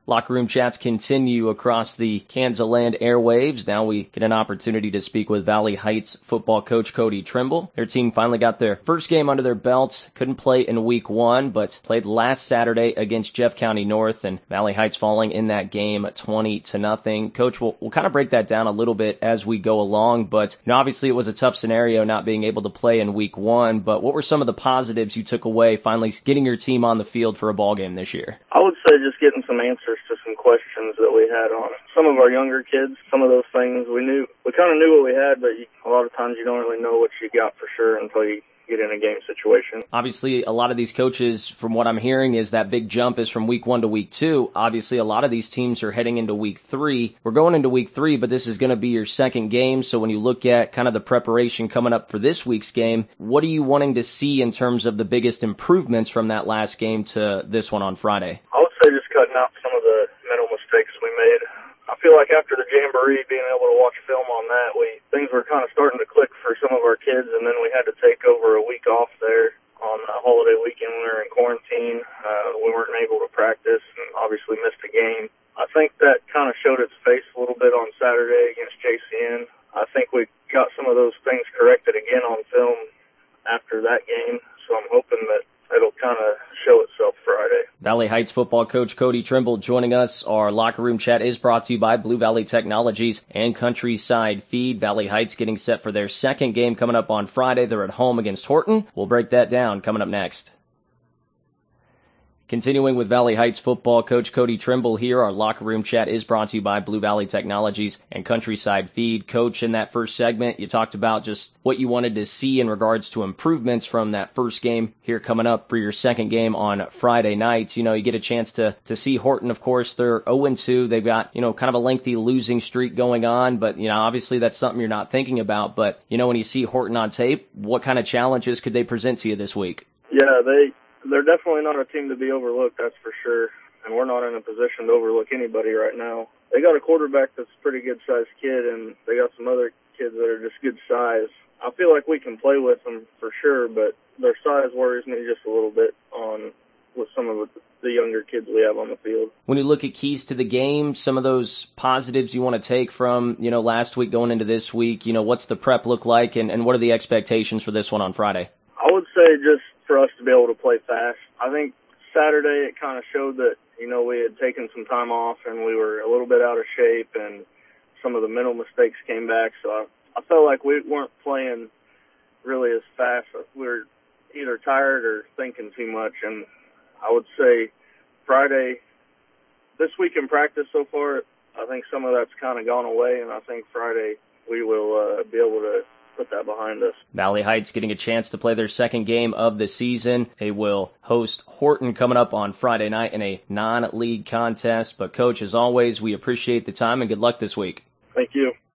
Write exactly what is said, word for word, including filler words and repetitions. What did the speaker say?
Locker room chats continue across the Kansas Land airwaves. Now we get an opportunity to speak with Valley Heights football coach Cody Trimble. Their team finally got their first game under their belts. Couldn't play in week one, but played last Saturday against Jeff County North, and Valley Heights falling in that game twenty to nothing. Coach, we'll, we'll kind of break that down a little bit as we go along, but you know, obviously it was a tough scenario not being able to play in week one, but what were some of the positives you took away finally getting your team on the field for a ball game this year? I would say just getting some answers to some questions that we had on some of our younger kids. Some of those things we knew, we kind of knew what we had, but you, a lot of times you don't really know what you got for sure until you get in a game situation. Obviously, a lot of these coaches, from what I'm hearing, is that big jump is from week one to week two. Obviously, a lot of these teams are heading into week three. We're going into week three, but this is going to be your second game. So when you look at kind of the preparation coming up for this week's game, what are you wanting to see in terms of the biggest improvements from that last game to this one on Friday? I would say just cutting out some of the mental mistakes we made. I feel like after the Jamboree, being able to watch film on that, we things were kind of starting to click for some of our kids, and then we had to take over a week off there on a holiday weekend when we were in quarantine. Uh, we weren't able to practice and obviously missed a game. I think that kind of showed its face a little bit on Saturday against J C N. I think we got some of those things corrected again on film after that game, so I'm hoping that it'll kind of show itself Friday. Valley Heights football coach Cody Trimble joining us. Our locker room chat is brought to you by Blue Valley Technologies and Countryside Feed. Valley Heights getting set for their second game coming up on Friday. They're at home against Horton. We'll break that down coming up next. Continuing with Valley Heights football coach Cody Trimble here, our locker room chat is brought to you by Blue Valley Technologies and Countryside Feed. Coach, in that first segment, you talked about just what you wanted to see in regards to improvements from that first game here coming up for your second game on Friday night. You know, you get a chance to, to see Horton, of course. They're oh and two. They've got, you know, kind of a lengthy losing streak going on, but, you know, obviously that's something you're not thinking about. But, you know, when you see Horton on tape, what kind of challenges could they present to you this week? Yeah, they... They're definitely not a team to be overlooked, that's for sure. And we're not in a position to overlook anybody right now. They got a quarterback that's a pretty good-sized kid, and they got some other kids that are just good size. I feel like we can play with them for sure, but their size worries me just a little bit on with some of the younger kids we have on the field. When you look at keys to the game, some of those positives you want to take from, you know, last week going into this week, you know, what's the prep look like, and, and what are the expectations for this one on Friday? I would say just for us to be able to play fast. I think Saturday it kind of showed that, you know, we had taken some time off and we were a little bit out of shape and some of the mental mistakes came back. So I, I felt like we weren't playing really as fast. We were either tired or thinking too much. And I would say Friday, this week in practice so far, I think some of that's kind of gone away. And I think Friday we will uh, be able to put that behind us. Valley Heights getting a chance to play their second game of the season. They will host Horton coming up on Friday night in a non-league contest. But, Coach, as always, we appreciate the time and good luck this week. Thank you.